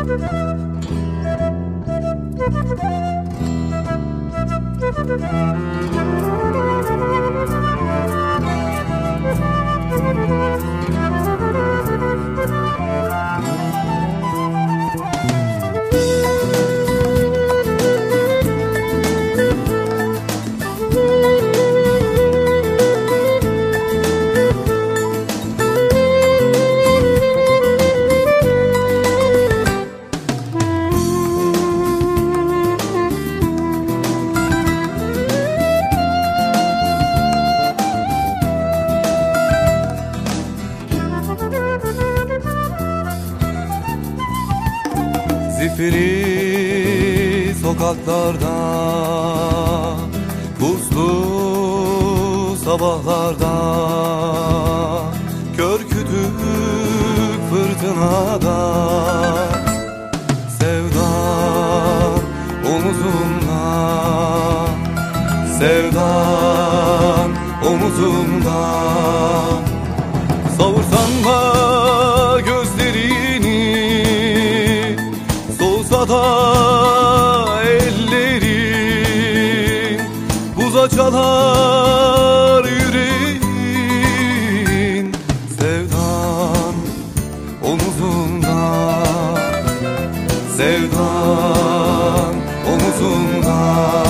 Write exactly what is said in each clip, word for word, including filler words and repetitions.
Zifiri sokaklarda, buzlu sabahlarda, kör kütük fırtınada, sevdan omuzumda, sevdan omuzumda. Savursan da gözlerini, soğusa da ellerin, buza çalar yüreğin. Sevdan omuzumda, sevdan omuzumda.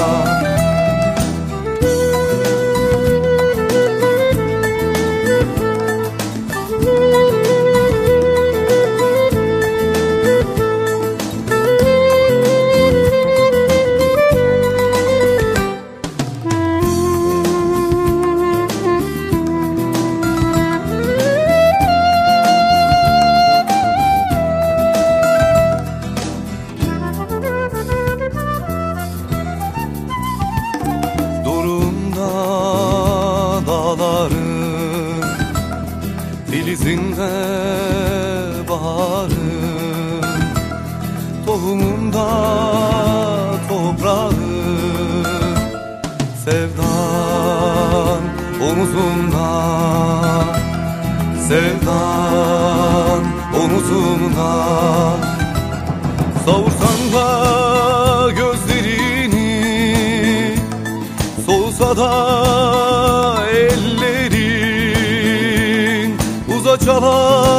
Dağların filizinde baharın, tohumunda toprağın. Sevdan omuzumda, sevdan omuzumda. Savursan da gözlerini, soğusa da ellerin, uza çalar